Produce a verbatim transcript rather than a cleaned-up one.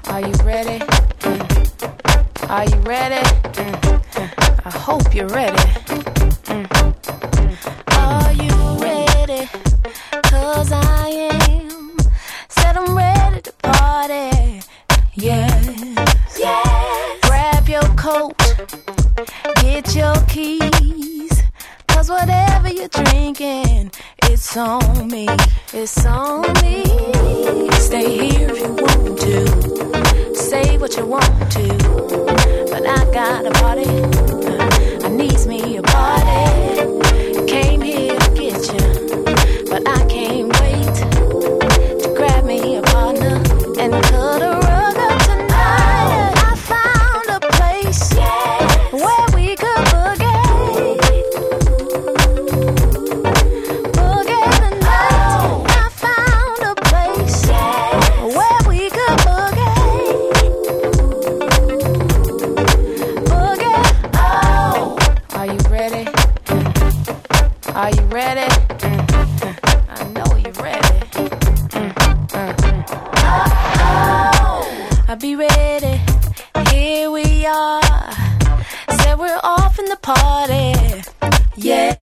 Are you ready? Mm. Are you ready? Mm. I hope you're ready. Mm. Are you ready? 'Cause I am. Said I'm ready to party. Yes. Yes. Grab your coat. Get your keys. 'Cause whatever you're drinking, it's on me. It's on me. Stay here if you want to. Say what you want to. But I got a party. I needs me a party. Came here to get you. But I can't wait to grab me a partner and cut a rug up tonight. I found a place, yes, where we could boogie. Boogie tonight. Oh. I found a place, yes, where we could boogie. Boogie. Oh. Are you ready? Are you ready? I know you're ready. Mm, mm, mm. Oh, I'll be ready. Here we are. Said we're off in the party. Yeah.